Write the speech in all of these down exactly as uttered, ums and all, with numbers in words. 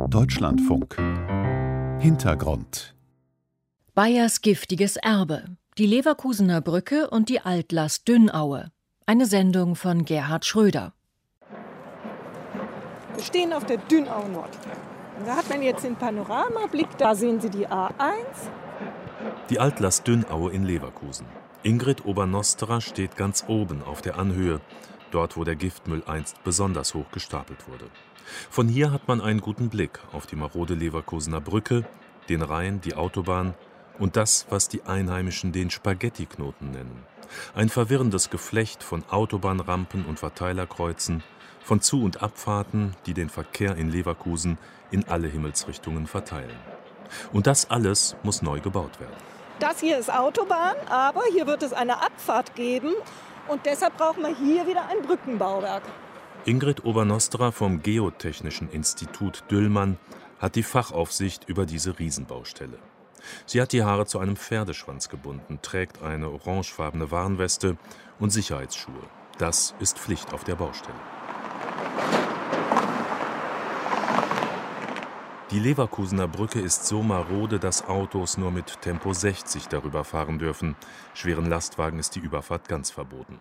Deutschlandfunk. Hintergrund. Bayers giftiges Erbe. Die Leverkusener Brücke und die Altlast Dünnaue. Eine Sendung von Gerhard Schröder. Wir stehen auf der Dünnaue Nord. Da hat man jetzt den Panoramablick. Da sehen Sie die A eins. Die Altlast Dünnaue in Leverkusen. Ingrid Obernostra steht ganz oben auf der Anhöhe, dort wo der Giftmüll einst besonders hoch gestapelt wurde. Von hier hat man einen guten Blick auf die marode Leverkusener Brücke, den Rhein, die Autobahn und das, was die Einheimischen den Spaghettiknoten nennen. Ein verwirrendes Geflecht von Autobahnrampen und Verteilerkreuzen, von Zu- und Abfahrten, die den Verkehr in Leverkusen in alle Himmelsrichtungen verteilen. Und das alles muss neu gebaut werden. Das hier ist Autobahn, aber hier wird es eine Abfahrt geben und deshalb brauchen wir hier wieder ein Brückenbauwerk. Ingrid Obernostra vom Geotechnischen Institut Düllmann hat die Fachaufsicht über diese Riesenbaustelle. Sie hat die Haare zu einem Pferdeschwanz gebunden, trägt eine orangefarbene Warnweste und Sicherheitsschuhe. Das ist Pflicht auf der Baustelle. Die Leverkusener Brücke ist so marode, dass Autos nur mit Tempo sechzig darüber fahren dürfen. Schweren Lastwagen ist die Überfahrt ganz verboten.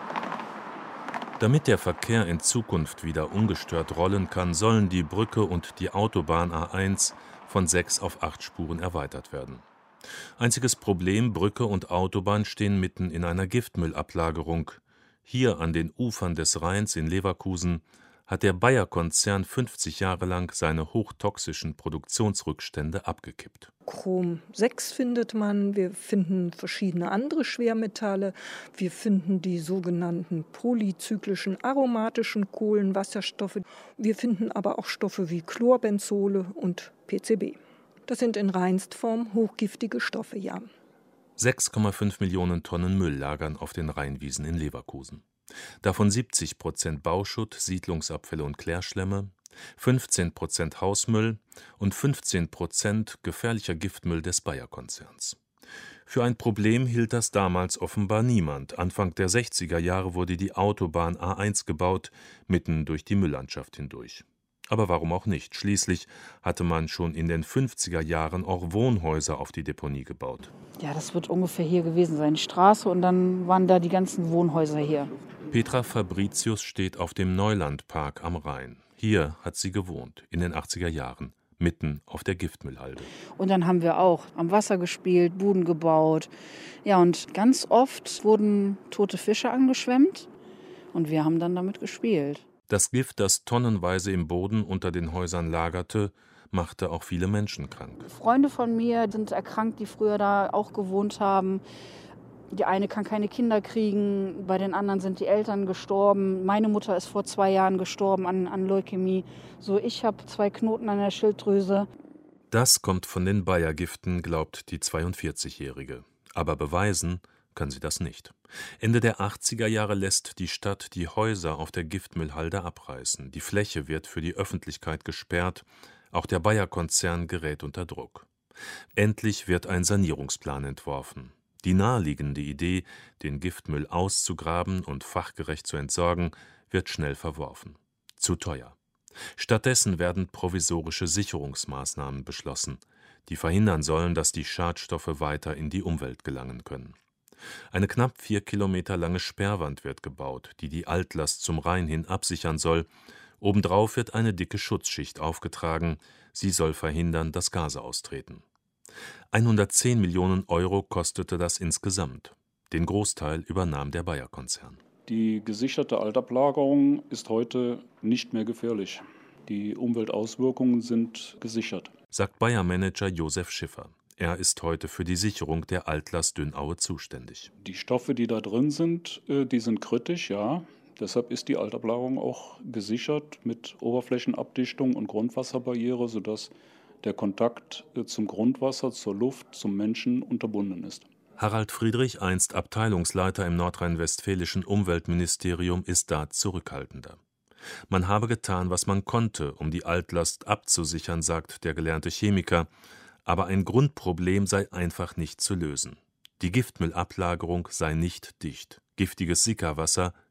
Damit der Verkehr in Zukunft wieder ungestört rollen kann, sollen die Brücke und die Autobahn A eins von sechs auf acht Spuren erweitert werden. Einziges Problem: Brücke und Autobahn stehen mitten in einer Giftmüllablagerung. Hier an den Ufern des Rheins in Leverkusen hat der Bayer-Konzern fünfzig Jahre lang seine hochtoxischen Produktionsrückstände abgekippt. Chrom sechs findet man, wir finden verschiedene andere Schwermetalle, wir finden die sogenannten polyzyklischen aromatischen Kohlenwasserstoffe, wir finden aber auch Stoffe wie Chlorbenzole und P C B. Das sind in Reinstform hochgiftige Stoffe, ja. sechs Komma fünf Millionen Tonnen Müll lagern auf den Rheinwiesen in Leverkusen. Davon siebzig Prozent Bauschutt, Siedlungsabfälle und Klärschlämme, fünfzehn Prozent Hausmüll und fünfzehn Prozent gefährlicher Giftmüll des Bayer-Konzerns. Für ein Problem hielt das damals offenbar niemand. Anfang der sechziger Jahre wurde die Autobahn A eins gebaut, mitten durch die Mülllandschaft hindurch. Aber warum auch nicht? Schließlich hatte man schon in den fünfziger Jahren auch Wohnhäuser auf die Deponie gebaut. Ja, das wird ungefähr hier gewesen sein, die Straße, und dann waren da die ganzen Wohnhäuser hier. Petra Fabricius steht auf dem Neulandpark am Rhein. Hier hat sie gewohnt, in den achtziger Jahren, mitten auf der Giftmüllhalde. Und dann haben wir auch am Wasser gespielt, Buden gebaut. Ja, und ganz oft wurden tote Fische angeschwemmt und wir haben dann damit gespielt. Das Gift, das tonnenweise im Boden unter den Häusern lagerte, machte auch viele Menschen krank. Freunde von mir sind erkrankt, die früher da auch gewohnt haben. Die eine kann keine Kinder kriegen, bei den anderen sind die Eltern gestorben. Meine Mutter ist vor zwei Jahren gestorben an, an Leukämie. So, ich habe zwei Knoten an der Schilddrüse. Das kommt von den Bayer-Giften, glaubt die zweiundvierzigjährige. Aber beweisen kann sie das nicht. Ende der achtziger Jahre lässt die Stadt die Häuser auf der Giftmüllhalde abreißen. Die Fläche wird für die Öffentlichkeit gesperrt. Auch der Bayer-Konzern gerät unter Druck. Endlich wird ein Sanierungsplan entworfen. Die naheliegende Idee, den Giftmüll auszugraben und fachgerecht zu entsorgen, wird schnell verworfen. Zu teuer. Stattdessen werden provisorische Sicherungsmaßnahmen beschlossen, die verhindern sollen, dass die Schadstoffe weiter in die Umwelt gelangen können. Eine knapp vier Kilometer lange Sperrwand wird gebaut, die die Altlast zum Rhein hin absichern soll. Obendrauf wird eine dicke Schutzschicht aufgetragen. Sie soll verhindern, dass Gase austreten. hundertzehn Millionen Euro kostete das insgesamt. Den Großteil übernahm der Bayer-Konzern. Die gesicherte Altablagerung ist heute nicht mehr gefährlich. Die Umweltauswirkungen sind gesichert, sagt Bayer-Manager Josef Schiffer. Er ist heute für die Sicherung der Altlast Dünnaue zuständig. Die Stoffe, die da drin sind, die sind kritisch, ja. Deshalb ist die Altablagerung auch gesichert mit Oberflächenabdichtung und Grundwasserbarriere, sodass der Kontakt zum Grundwasser, zur Luft, zum Menschen unterbunden ist. Harald Friedrich, einst Abteilungsleiter im nordrhein-westfälischen Umweltministerium, ist da zurückhaltender. Man habe getan, was man konnte, um die Altlast abzusichern, sagt der gelernte Chemiker. Aber ein Grundproblem sei einfach nicht zu lösen. Die Giftmüllablagerung sei nicht dicht. Giftiges Sickerwasser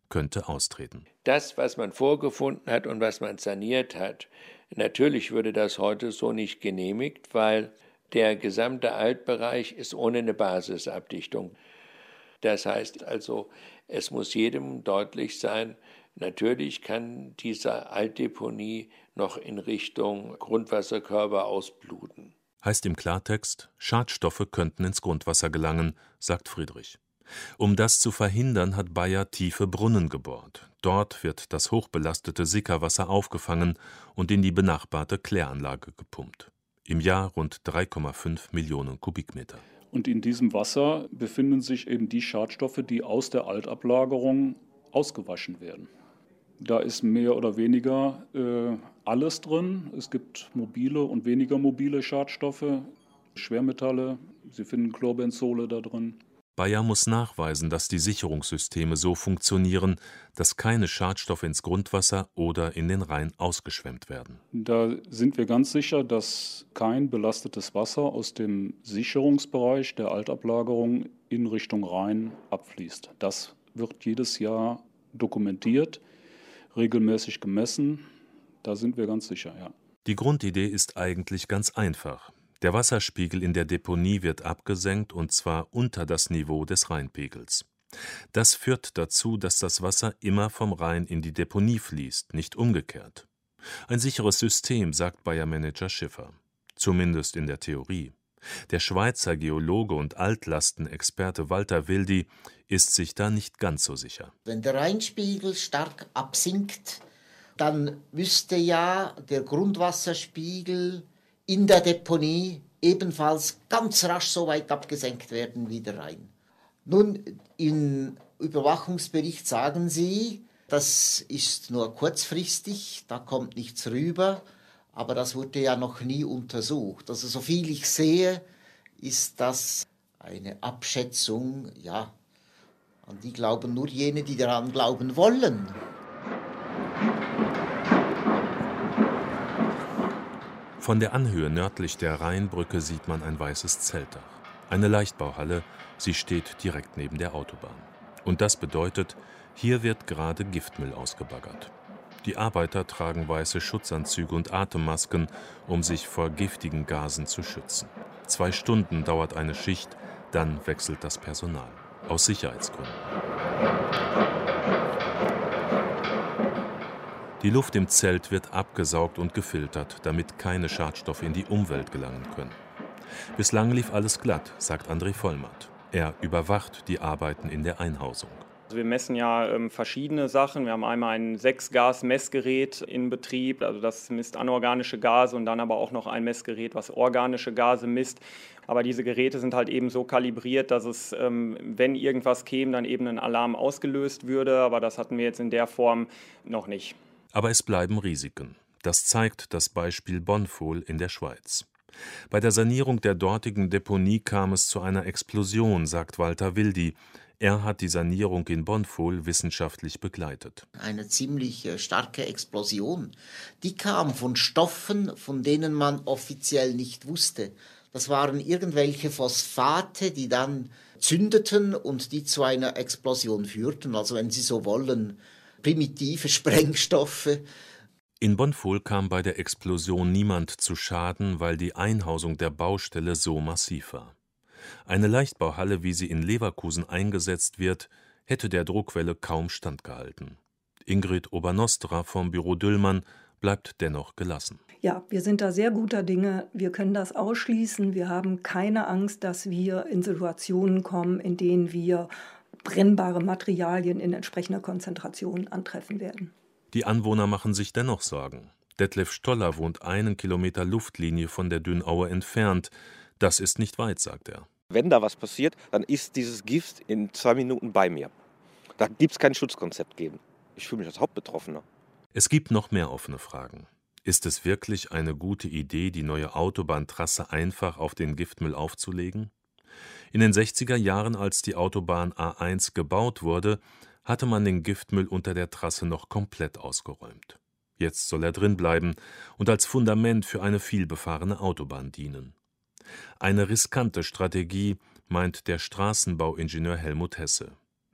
könnte austreten. Das, was man vorgefunden hat und was man saniert hat, natürlich würde das heute so nicht genehmigt, weil der gesamte Altbereich ist ohne eine Basisabdichtung. Das heißt also, es muss jedem deutlich sein, natürlich kann diese Altdeponie noch in Richtung Grundwasserkörper ausbluten. Heißt im Klartext, Schadstoffe könnten ins Grundwasser gelangen, sagt Friedrich. Um das zu verhindern, hat Bayer tiefe Brunnen gebohrt. Dort wird das hochbelastete Sickerwasser aufgefangen und in die benachbarte Kläranlage gepumpt. Im Jahr rund drei Komma fünf Millionen Kubikmeter. Und in diesem Wasser befinden sich eben die Schadstoffe, die aus der Altablagerung ausgewaschen werden. Da ist mehr oder weniger äh, alles drin. Es gibt mobile und weniger mobile Schadstoffe, Schwermetalle, Sie finden Chlorbenzole da drin. Bayer muss nachweisen, dass die Sicherungssysteme so funktionieren, dass keine Schadstoffe ins Grundwasser oder in den Rhein ausgeschwemmt werden. Da sind wir ganz sicher, dass kein belastetes Wasser aus dem Sicherungsbereich der Altablagerung in Richtung Rhein abfließt. Das wird jedes Jahr dokumentiert, regelmäßig gemessen. Da sind wir ganz sicher, ja. Die Grundidee ist eigentlich ganz einfach. Der Wasserspiegel in der Deponie wird abgesenkt, und zwar unter das Niveau des Rheinpegels. Das führt dazu, dass das Wasser immer vom Rhein in die Deponie fließt, nicht umgekehrt. Ein sicheres System, sagt Bayer-Manager Schiffer. Zumindest in der Theorie. Der Schweizer Geologe und Altlastenexperte Walter Wildi ist sich da nicht ganz so sicher. Wenn der Rheinspiegel stark absinkt, dann müsste ja der Grundwasserspiegel in der Deponie ebenfalls ganz rasch so weit abgesenkt werden wie der Rhein. Nun, im Überwachungsbericht sagen Sie, das ist nur kurzfristig, da kommt nichts rüber, aber das wurde ja noch nie untersucht. Also soviel ich sehe, ist das eine Abschätzung, ja, an die glauben nur jene, die daran glauben wollen. Von der Anhöhe nördlich der Rheinbrücke sieht man ein weißes Zeltdach. Eine Leichtbauhalle, sie steht direkt neben der Autobahn. Und das bedeutet, hier wird gerade Giftmüll ausgebaggert. Die Arbeiter tragen weiße Schutzanzüge und Atemmasken, um sich vor giftigen Gasen zu schützen. Zwei Stunden dauert eine Schicht, dann wechselt das Personal. Aus Sicherheitsgründen. Die Luft im Zelt wird abgesaugt und gefiltert, damit keine Schadstoffe in die Umwelt gelangen können. Bislang lief alles glatt, sagt André Vollmatt. Er überwacht die Arbeiten in der Einhausung. Wir messen ja ähm, verschiedene Sachen. Wir haben einmal ein sechs Gas Messgerät in Betrieb, also das misst anorganische Gase, und dann aber auch noch ein Messgerät, was organische Gase misst. Aber diese Geräte sind halt eben so kalibriert, dass es, ähm, wenn irgendwas käme, dann eben ein Alarm ausgelöst würde. Aber das hatten wir jetzt in der Form noch nicht. Aber es bleiben Risiken. Das zeigt das Beispiel Bonfol in der Schweiz. Bei der Sanierung der dortigen Deponie kam es zu einer Explosion, sagt Walter Wildi. Er hat die Sanierung in Bonfol wissenschaftlich begleitet. Eine ziemlich starke Explosion. Die kam von Stoffen, von denen man offiziell nicht wusste. Das waren irgendwelche Phosphate, die dann zündeten und die zu einer Explosion führten. Also wenn Sie so wollen, primitive Sprengstoffe. In Bonfol kam bei der Explosion niemand zu Schaden, weil die Einhausung der Baustelle so massiv war. Eine Leichtbauhalle, wie sie in Leverkusen eingesetzt wird, hätte der Druckwelle kaum standgehalten. Ingrid Obernostra vom Büro Düllmann bleibt dennoch gelassen. Ja, wir sind da sehr guter Dinge. Wir können das ausschließen. Wir haben keine Angst, dass wir in Situationen kommen, in denen wir brennbare Materialien in entsprechender Konzentration antreffen werden. Die Anwohner machen sich dennoch Sorgen. Detlef Stoller wohnt einen Kilometer Luftlinie von der Dünaue entfernt. Das ist nicht weit, sagt er. Wenn da was passiert, dann ist dieses Gift in zwei Minuten bei mir. Da gibt es kein Schutzkonzept geben. Ich fühle mich als Hauptbetroffener. Es gibt noch mehr offene Fragen. Ist es wirklich eine gute Idee, die neue Autobahntrasse einfach auf den Giftmüll aufzulegen? In den sechziger Jahren, als die Autobahn A eins gebaut wurde, hatte man den Giftmüll unter der Trasse noch komplett ausgeräumt. Jetzt soll er drin bleiben und als Fundament für eine vielbefahrene Autobahn dienen. Eine riskante Strategie, meint der Straßenbauingenieur Helmut Hesse.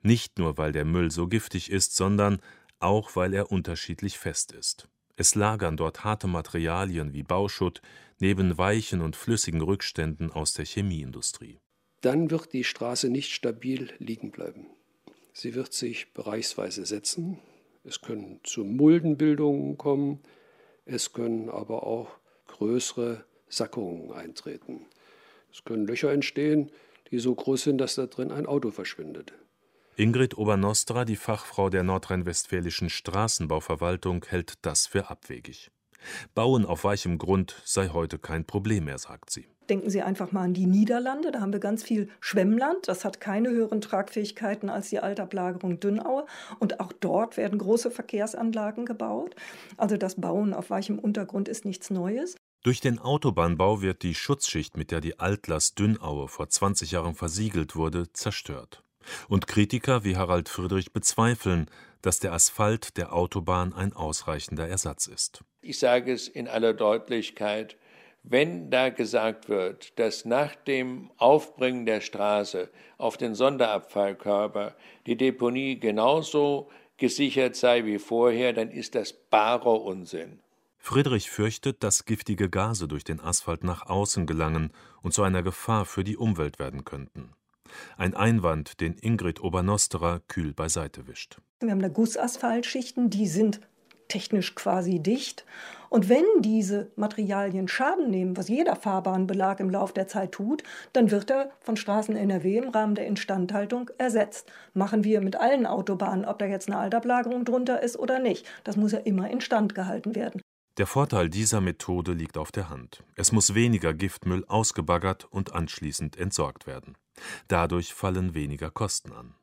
Nicht nur, weil der Müll so giftig ist, sondern auch, weil er unterschiedlich fest ist. Es lagern dort harte Materialien wie Bauschutt neben weichen und flüssigen Rückständen aus der Chemieindustrie. Dann wird die Straße nicht stabil liegen bleiben. Sie wird sich bereichsweise setzen. Es können zu Muldenbildungen kommen, es können aber auch größere Sackungen eintreten. Es können Löcher entstehen, die so groß sind, dass da drin ein Auto verschwindet. Ingrid Obernostra, die Fachfrau der nordrhein-westfälischen Straßenbauverwaltung, hält das für abwegig. Bauen auf weichem Grund sei heute kein Problem mehr, sagt sie. Denken Sie einfach mal an die Niederlande, da haben wir ganz viel Schwemmland, das hat keine höheren Tragfähigkeiten als die Altablagerung Dünnaue und auch dort werden große Verkehrsanlagen gebaut. Also das Bauen auf weichem Untergrund ist nichts Neues. Durch den Autobahnbau wird die Schutzschicht, mit der die Altlast Dünnaue vor zwanzig Jahren versiegelt wurde, zerstört. Und Kritiker wie Harald Friedrich bezweifeln, dass der Asphalt der Autobahn ein ausreichender Ersatz ist. Ich sage es in aller Deutlichkeit, wenn da gesagt wird, dass nach dem Aufbringen der Straße auf den Sonderabfallkörper die Deponie genauso gesichert sei wie vorher, dann ist das barer Unsinn. Friedrich fürchtet, dass giftige Gase durch den Asphalt nach außen gelangen und zu einer Gefahr für die Umwelt werden könnten. Ein Einwand, den Ingrid Obernostra kühl beiseite wischt. Wir haben da Gussasphaltschichten, die sind technisch quasi dicht. Und wenn diese Materialien Schaden nehmen, was jeder Fahrbahnbelag im Laufe der Zeit tut, dann wird er von Straßen N R W im Rahmen der Instandhaltung ersetzt. Machen wir mit allen Autobahnen, ob da jetzt eine Altablagerung drunter ist oder nicht. Das muss ja immer instand gehalten werden. Der Vorteil dieser Methode liegt auf der Hand. Es muss weniger Giftmüll ausgebaggert und anschließend entsorgt werden. Dadurch fallen weniger Kosten an.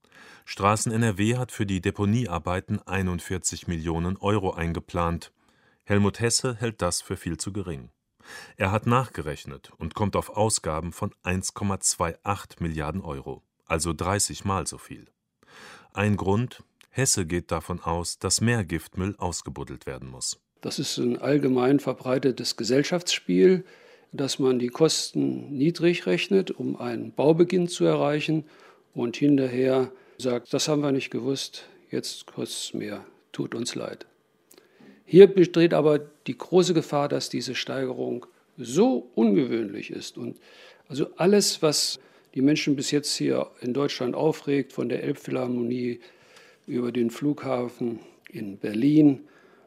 Straßen N R W hat für die Deponiearbeiten einundvierzig Millionen Euro eingeplant. Helmut Hesse hält das für viel zu gering. Er hat nachgerechnet und kommt auf Ausgaben von eins Komma achtundzwanzig Milliarden Euro, also dreißig Mal so viel. Ein Grund: Hesse geht davon aus, dass mehr Giftmüll ausgebuddelt werden muss. Das ist ein allgemein verbreitetes Gesellschaftsspiel, dass man die Kosten niedrig rechnet, um einen Baubeginn zu erreichen und hinterher sagt, das haben wir nicht gewusst, jetzt kostet es mehr, tut uns leid. Hier besteht aber die große Gefahr, dass diese Steigerung so ungewöhnlich ist und also alles, was die Menschen bis jetzt hier in Deutschland aufregt, von der Elbphilharmonie über den Flughafen in Berlin,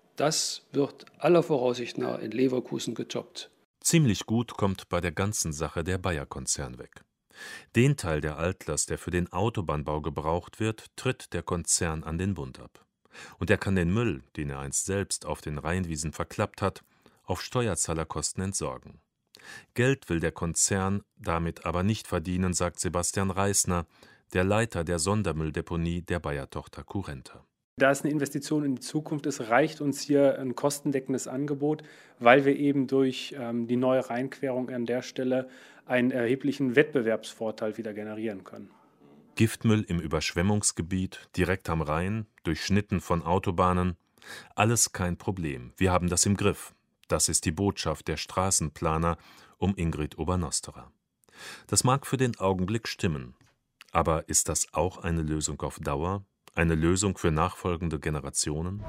das wird aller Voraussicht nach in Leverkusen getoppt. Ziemlich gut kommt bei der ganzen Sache der Bayer-Konzern weg. Den Teil der Altlast, der für den Autobahnbau gebraucht wird, tritt der Konzern an den Bund ab. Und er kann den Müll, den er einst selbst auf den Rheinwiesen verklappt hat, auf Steuerzahlerkosten entsorgen. Geld will der Konzern damit aber nicht verdienen, sagt Sebastian Reisner, der Leiter der Sondermülldeponie der Bayer-Tochter Currenta. Da es eine Investition in die Zukunft ist, reicht uns hier ein kostendeckendes Angebot, weil wir eben durch ähm, die neue Rheinquerung an der Stelle einen erheblichen Wettbewerbsvorteil wieder generieren können. Giftmüll im Überschwemmungsgebiet, direkt am Rhein, durchschnitten von Autobahnen, alles kein Problem. Wir haben das im Griff. Das ist die Botschaft der Straßenplaner um Ingrid Obernostra. Das mag für den Augenblick stimmen. Aber ist das auch eine Lösung auf Dauer? Eine Lösung für nachfolgende Generationen?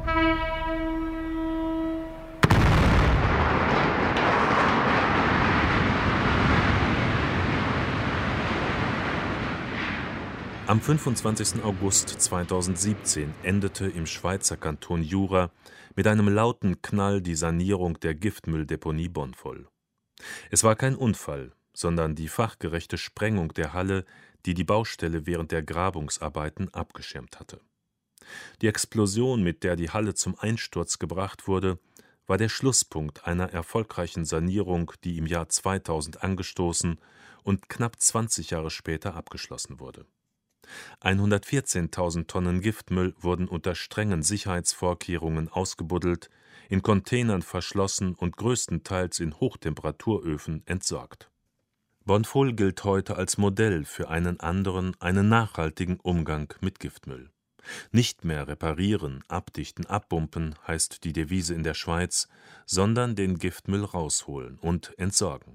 Am fünfundzwanzigsten August zweitausendsiebzehn endete im Schweizer Kanton Jura mit einem lauten Knall die Sanierung der Giftmülldeponie Bonnvoll. Es war kein Unfall, sondern die fachgerechte Sprengung der Halle, die die Baustelle während der Grabungsarbeiten abgeschirmt hatte. Die Explosion, mit der die Halle zum Einsturz gebracht wurde, war der Schlusspunkt einer erfolgreichen Sanierung, die im Jahr zweitausend angestoßen und knapp zwanzig Jahre später abgeschlossen wurde. hundertvierzehntausend Tonnen Giftmüll wurden unter strengen Sicherheitsvorkehrungen ausgebuddelt, in Containern verschlossen und größtenteils in Hochtemperaturöfen entsorgt. Bonnvoll gilt heute als Modell für einen anderen, einen nachhaltigen Umgang mit Giftmüll. Nicht mehr reparieren, abdichten, abpumpen heißt die Devise in der Schweiz, sondern den Giftmüll rausholen und entsorgen.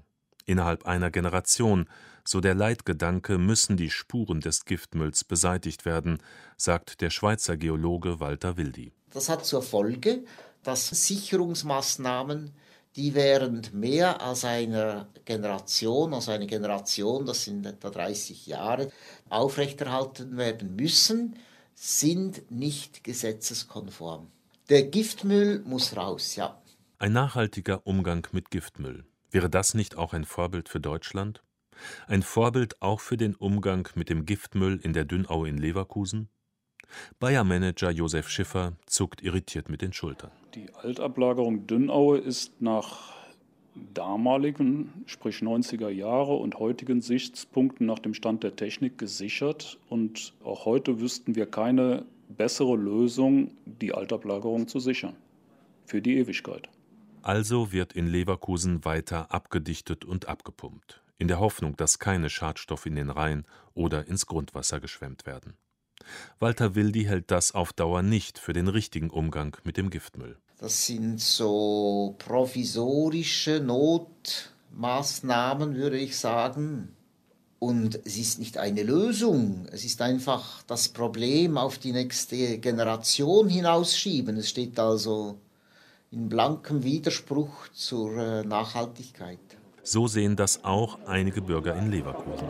Innerhalb einer Generation, so der Leitgedanke, müssen die Spuren des Giftmülls beseitigt werden, sagt der Schweizer Geologe Walter Wildi. Das hat zur Folge, dass Sicherungsmaßnahmen, die während mehr als einer Generation, also eine Generation, das sind etwa dreißig Jahre, aufrechterhalten werden müssen, sind nicht gesetzeskonform. Der Giftmüll muss raus, ja. Ein nachhaltiger Umgang mit Giftmüll. Wäre das nicht auch ein Vorbild für Deutschland? Ein Vorbild auch für den Umgang mit dem Giftmüll in der Dünaue in Leverkusen? Bayer-Manager Josef Schiffer zuckt irritiert mit den Schultern. Die Altablagerung Dünaue ist nach damaligen, sprich neunziger Jahre und heutigen Sichtspunkten nach dem Stand der Technik gesichert. Und auch heute wüssten wir keine bessere Lösung, die Altablagerung zu sichern. Für die Ewigkeit. Also wird in Leverkusen weiter abgedichtet und abgepumpt, in der Hoffnung, dass keine Schadstoffe in den Rhein oder ins Grundwasser geschwemmt werden. Walter Wildi hält das auf Dauer nicht für den richtigen Umgang mit dem Giftmüll. Das sind so provisorische Notmaßnahmen, würde ich sagen. Und es ist nicht eine Lösung. Es ist einfach das Problem auf die nächste Generation hinausschieben. Es steht also in blankem Widerspruch zur Nachhaltigkeit. So sehen das auch einige Bürger in Leverkusen.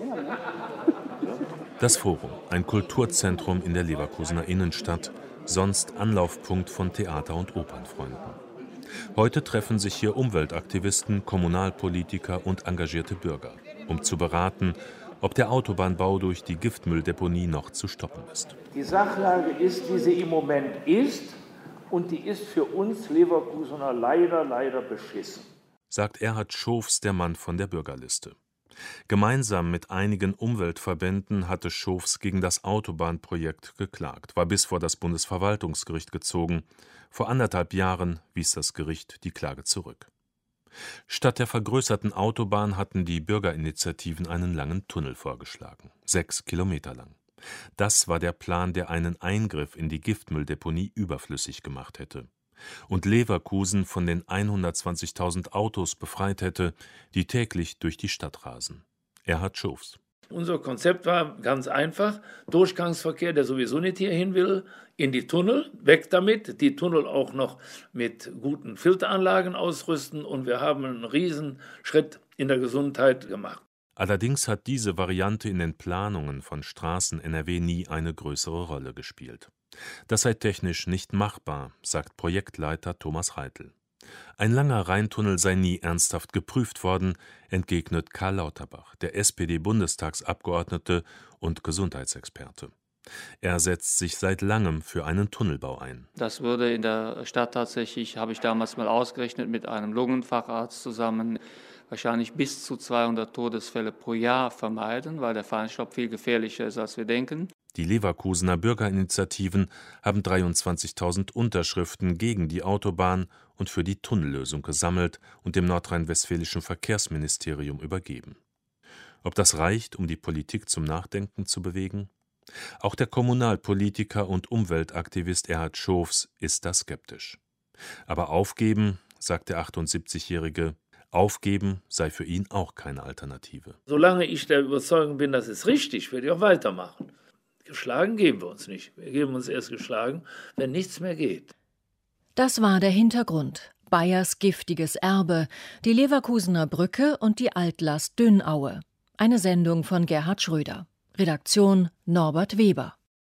Das Forum, ein Kulturzentrum in der Leverkusener Innenstadt, sonst Anlaufpunkt von Theater- und Opernfreunden. Heute treffen sich hier Umweltaktivisten, Kommunalpolitiker und engagierte Bürger, um zu beraten, ob der Autobahnbau durch die Giftmülldeponie noch zu stoppen ist. Die Sachlage ist, wie sie im Moment ist, und die ist für uns Leverkusener leider, leider beschissen, sagt Erhard Schofs, der Mann von der Bürgerliste. Gemeinsam mit einigen Umweltverbänden hatte Schofs gegen das Autobahnprojekt geklagt, war bis vor das Bundesverwaltungsgericht gezogen. Vor anderthalb Jahren wies das Gericht die Klage zurück. Statt der vergrößerten Autobahn hatten die Bürgerinitiativen einen langen Tunnel vorgeschlagen, sechs Kilometer lang. Das war der Plan, der einen Eingriff in die Giftmülldeponie überflüssig gemacht hätte und Leverkusen von den hundertzwanzigtausend Autos befreit hätte, die täglich durch die Stadt rasen. Erhard Schofs. Unser Konzept war ganz einfach: Durchgangsverkehr, der sowieso nicht hierhin will, in die Tunnel, weg damit, die Tunnel auch noch mit guten Filteranlagen ausrüsten, und wir haben einen Riesenschritt in der Gesundheit gemacht. Allerdings hat diese Variante in den Planungen von Straßen N R W nie eine größere Rolle gespielt. Das sei technisch nicht machbar, sagt Projektleiter Thomas Reitel. Ein langer Rheintunnel sei nie ernsthaft geprüft worden, entgegnet Karl Lauterbach, der S P D-Bundestagsabgeordnete und Gesundheitsexperte. Er setzt sich seit langem für einen Tunnelbau ein. Das würde in der Stadt tatsächlich, habe ich damals mal ausgerechnet, mit einem Lungenfacharzt zusammen wahrscheinlich bis zu zweihundert Todesfälle pro Jahr vermeiden, weil der Feinstaub viel gefährlicher ist, als wir denken. Die Leverkusener Bürgerinitiativen haben dreiundzwanzigtausend Unterschriften gegen die Autobahn und für die Tunnellösung gesammelt und dem nordrhein-westfälischen Verkehrsministerium übergeben. Ob das reicht, um die Politik zum Nachdenken zu bewegen? Auch der Kommunalpolitiker und Umweltaktivist Erhard Schofs ist da skeptisch. Aber aufgeben, sagt der achtundsiebzigjährige, aufgeben sei für ihn auch keine Alternative. Solange ich der Überzeugung bin, das ist richtig, werde ich auch weitermachen. Geschlagen geben wir uns nicht. Wir geben uns erst geschlagen, wenn nichts mehr geht. Das war der Hintergrund. Bayers giftiges Erbe, die Leverkusener Brücke und die Altlast Dünaue. Eine Sendung von Gerhard Schröder. Redaktion Norbert Weber.